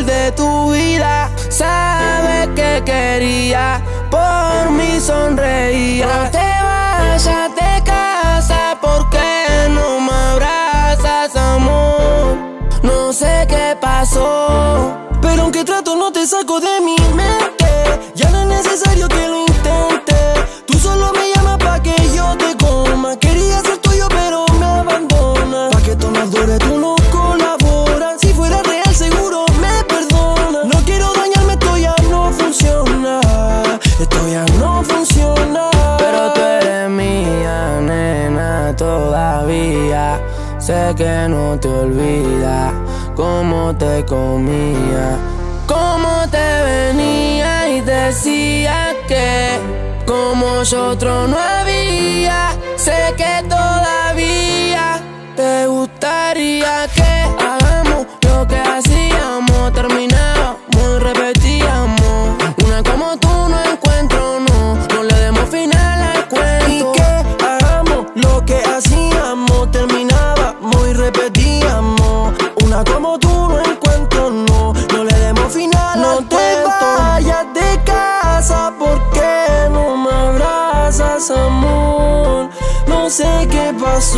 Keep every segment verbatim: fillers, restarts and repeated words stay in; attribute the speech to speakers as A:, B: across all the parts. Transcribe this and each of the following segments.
A: salir de tu vida. Sabes que quería, por mí sonreía. No te vayas de casa porque no me abrazas, amor. No sé qué pasó, pero aunque trato no te saco de mi mente. Ya no es necesario que lo intente. Tú solo me llamas pa' que yo te coma. Quería ser tuyo pero me abandonas. Pa' que esto nos dure tú no colaboras. Si fuera real seguro me perdonas. No quiero dañarme, esto ya no funciona. Esto ya no funciona. Pero tú eres mía, nena, todavía. Sé que no te olvidas cómo te comía, cómo te venía y decía que como yo otro no había. Sé que todavía te gustaría que hagamos lo que hacíamos. Terminábamos y repetíamos. Una como tú no encuentro, no. No le demos final al cuento.
B: Y que hagamos lo que hacíamos. Terminábamos y repetíamos. Una como tú no encuentro, no. No le demos final
A: No
B: al
A: te
B: cuento. Vayas de casa porque no me abrazas, amor. No sé qué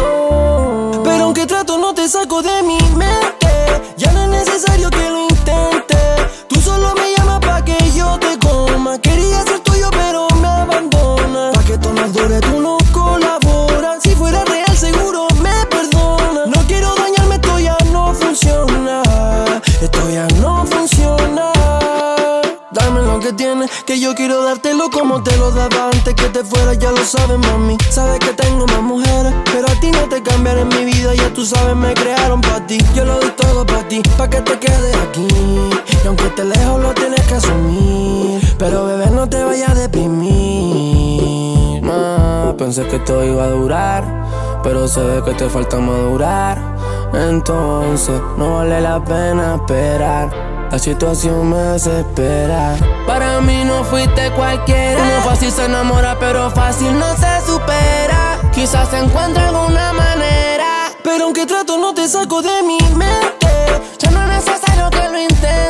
B: pasó,
A: pero aunque trato no te saco de mi mente.
B: ya no es necesario que lo intente.
A: Tú solo me llamas pa' que yo te coma.
B: Quería ser tuyo pero me abandonas.
A: Pa' que esto nos dure tú no colaboras. Si fuera real seguro me perdonas.
B: No quiero dañarme, esto ya no funciona.
A: Esto ya no funciona.
B: Dame lo que tienes, que yo quiero dártelo como te lo daba antes que te fueras. Ya lo sabes, mami. Sabes que tengo más mujeres, pero a ti no te cambiaré en mi vida. Ya tú sabes, me crearon pa' ti. Yo lo doy todo pa' ti, pa' que te quedes aquí. Y aunque estés lejos lo tienes que asumir. Pero bebé, no te vayas a deprimir.
A: Ma, pensé que esto iba a durar, pero se ve que te falta madurar. Entonces no vale la pena esperar. La situación me desespera. Para mí no fuiste cualquiera. Uno fácil se enamora, pero fácil no se supera. Quizás se encuentre alguna manera,
B: pero aunque trato no te saco de mi mente.
A: ya no es necesario que lo intentes.